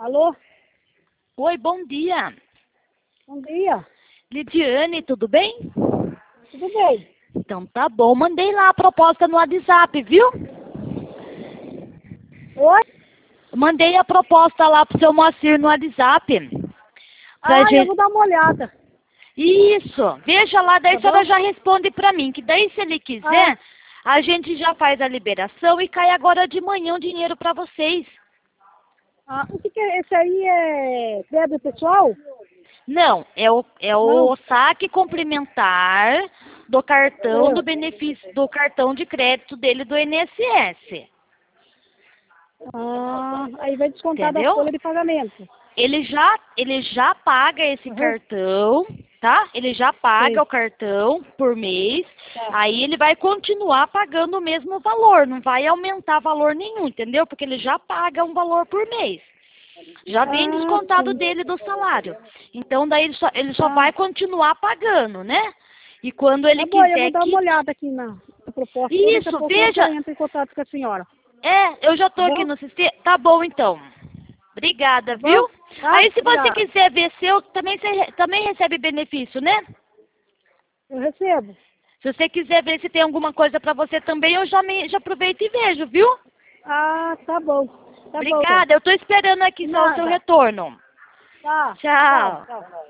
Alô? Oi, bom dia. Bom dia. Lidiane, tudo bem? Tudo bem? Então tá bom, mandei lá a proposta no WhatsApp, viu? Oi? Mandei a proposta lá pro seu Moacir no WhatsApp. Pra Eu gente... vou dar uma olhada. Isso, veja lá, daí Tá a senhora bom? já responde pra mim, que daí se ele quiser, a gente já faz a liberação e cai agora de manhã o dinheiro pra vocês. O que é? Esse aí é crédito pessoal? Não, é o Não. saque complementar do cartão do É. benefício do cartão de crédito dele do INSS. Aí vai descontar da Entendeu? folha de pagamento. Ele já paga esse Uhum. cartão, tá? Ele já paga Sei. o cartão por mês. Tá. Aí ele vai continuar pagando o mesmo valor, não vai aumentar valor nenhum, entendeu? Porque ele já paga um valor por mês. Já vem descontado Sim. dele do salário. Então daí ele só Ah, vai continuar pagando, né? E quando ele tá bom, eu quiser vou dar que... uma olhada aqui na proposta. Daqui a Isso, pouco eu já veja. entro em contato com a senhora. Eu já Tá tô aqui bom? no sistema. Tá bom, então. Obrigada, Tá bom? viu? Tá? Aí, se você Obrigada. quiser ver seu, também você também recebe benefício, né? Eu recebo. Se você quiser ver se tem alguma coisa pra você também, eu já aproveito e vejo, viu? Tá bom. Tá bom, então. Obrigada, eu tô esperando De aqui só o seu nada. retorno. Tá. Tchau. Tchau. Tchau.